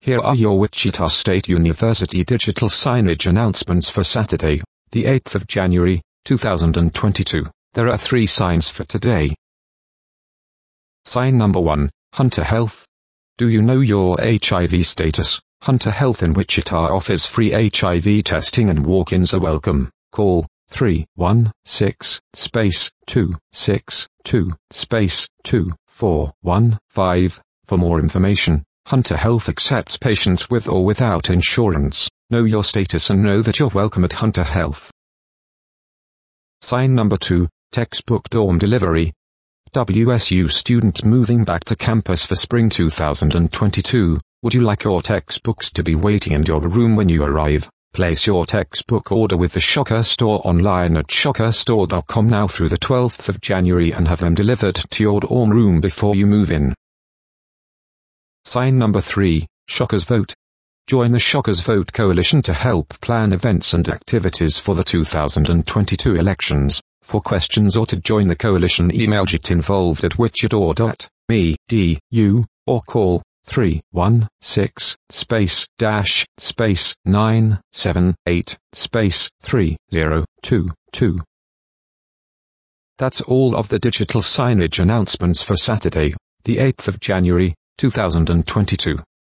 Here are your Wichita State University digital signage announcements for Saturday, the 8th of January, 2022. There are 3 signs for today. Sign number 1, Hunter Health. Do you know your HIV status? Hunter Health in Wichita offers free HIV testing and walk-ins are welcome. Call 316-262-2415 for more information. Hunter Health accepts patients with or without insurance. Know your status and know that you're welcome at Hunter Health. Sign number 2, Textbook Dorm Delivery. WSU student moving back to campus for spring 2022. Would you like your textbooks to be waiting in your room when you arrive? Place your textbook order with the Shocker Store online at shockerstore.com now through the 12th of January and have them delivered to your dorm room before you move in. Sign number 3, Shockers Vote. Join the Shockers Vote Coalition to help plan events and activities for the 2022 elections. For questions or to join the coalition, email gitinvolved@wichita.edu or call 316-978-3022. That's all of the digital signage announcements for Saturday, the 8th of January, 2022.